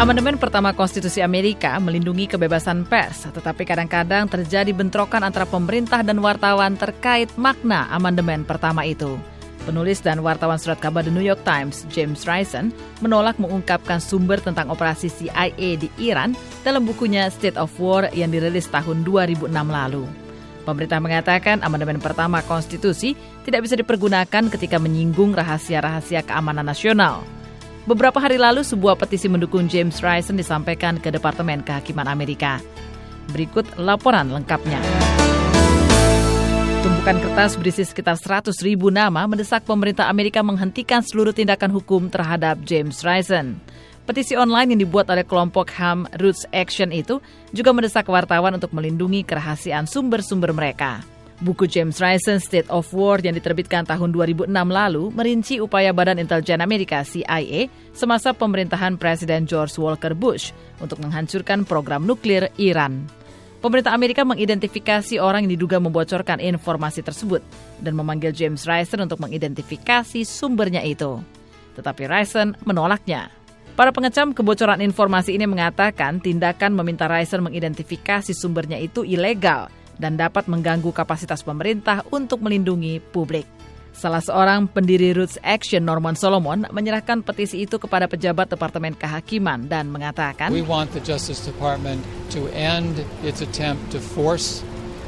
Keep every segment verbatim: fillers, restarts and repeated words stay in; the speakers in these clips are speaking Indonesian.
Amandemen pertama Konstitusi Amerika melindungi kebebasan pers, tetapi kadang-kadang terjadi bentrokan antara pemerintah dan wartawan terkait makna amandemen pertama itu. Penulis dan wartawan surat kabar The New York Times, James Risen, menolak mengungkapkan sumber tentang operasi C I A di Iran dalam bukunya State of War yang dirilis tahun dua ribu enam lalu. Pemerintah mengatakan amandemen pertama konstitusi tidak bisa dipergunakan ketika menyinggung rahasia-rahasia keamanan nasional. Beberapa hari lalu, sebuah petisi mendukung James Risen disampaikan ke Departemen Kehakiman Amerika. Berikut laporan lengkapnya. Tumpukan kertas berisi sekitar seratus ribu nama mendesak pemerintah Amerika menghentikan seluruh tindakan hukum terhadap James Risen. Petisi online yang dibuat oleh kelompok H A M Roots Action itu juga mendesak wartawan untuk melindungi kerahasiaan sumber-sumber mereka. Buku James Risen State of War yang diterbitkan tahun dua ribu enam lalu merinci upaya Badan Intelijen Amerika C I A semasa pemerintahan Presiden George Walker Bush untuk menghancurkan program nuklir Iran. Pemerintah Amerika mengidentifikasi orang yang diduga membocorkan informasi tersebut dan memanggil James Risen untuk mengidentifikasi sumbernya itu. Tetapi Risen menolaknya. Para pengecam kebocoran informasi ini mengatakan tindakan meminta Risen mengidentifikasi sumbernya itu ilegal dan dapat mengganggu kapasitas pemerintah untuk melindungi publik. Salah seorang pendiri Roots Action, Norman Solomon, menyerahkan petisi itu kepada pejabat Departemen Kehakiman dan mengatakan, We want the Justice Department to end its attempt to force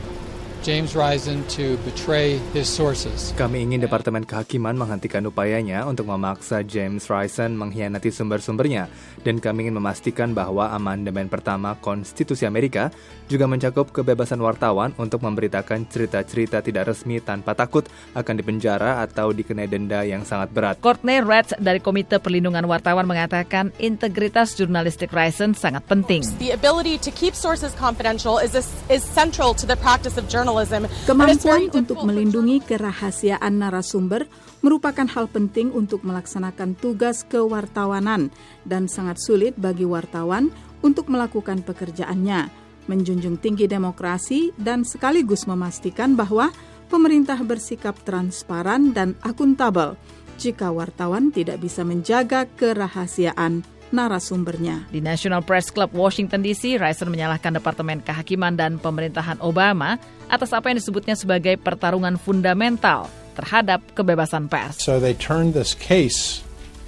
James Risen to betray his sources. Kami ingin Departemen Kehakiman menghentikan upayanya untuk memaksa James Risen mengkhianati sumber-sumbernya, dan kami ingin memastikan bahwa amandemen pertama Konstitusi Amerika juga mencakup kebebasan wartawan untuk memberitakan cerita-cerita tidak resmi tanpa takut akan dipenjara atau dikenai denda yang sangat berat. Courtney Retz dari Komite Perlindungan Wartawan mengatakan integritas jurnalistik Risen sangat penting. The ability to keep sources confidential is, is central to the practice of journalism. Kemampuan untuk melindungi kerahasiaan narasumber merupakan hal penting untuk melaksanakan tugas kewartawanan dan sangat sulit bagi wartawan untuk melakukan pekerjaannya, menjunjung tinggi demokrasi dan sekaligus memastikan bahwa pemerintah bersikap transparan dan akuntabel jika wartawan tidak bisa menjaga kerahasiaan narasumbernya. Di National Press Club Washington D C, Risen menyalahkan Departemen Kehakiman dan pemerintahan Obama atas apa yang disebutnya sebagai pertarungan fundamental terhadap kebebasan pers. So they turned this case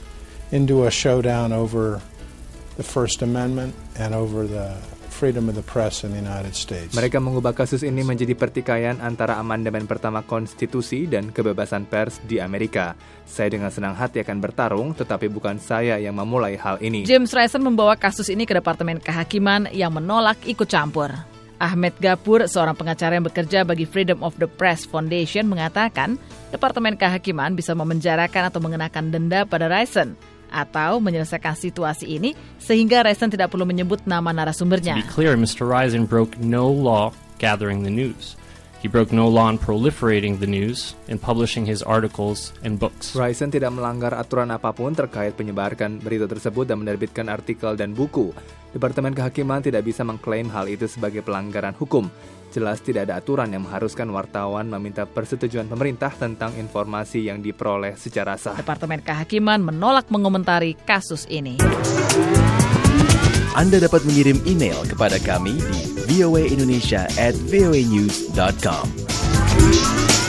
into a showdown over the First Amendment and over the freedom of the press in the United States. Mereka mengubah kasus ini menjadi pertikaian antara amandemen pertama konstitusi dan kebebasan pers di Amerika. Saya dengan senang hati akan bertarung, tetapi bukan saya yang memulai hal ini. James Risen membawa kasus ini ke Departemen Kehakiman yang menolak ikut campur. Ahmed Gapur, seorang pengacara yang bekerja bagi Freedom of the Press Foundation, mengatakan Departemen Kehakiman bisa memenjarakan atau mengenakan denda pada Risen atau menyelesaikan situasi ini sehingga Risen tidak perlu menyebut nama narasumbernya. To be clear, Mister Risen broke no law gathering the news. He broke no law in proliferating the news and publishing his articles and books. Risen tidak melanggar aturan apapun terkait menyebarkan berita tersebut dan menerbitkan artikel dan buku. Departemen Kehakiman tidak bisa mengklaim hal itu sebagai pelanggaran hukum. Jelas tidak ada aturan yang mengharuskan wartawan meminta persetujuan pemerintah tentang informasi yang diperoleh secara sah. Departemen Kehakiman menolak mengomentari kasus ini. Anda dapat mengirim email kepada kami di v o a indonesia at v o a news dot com.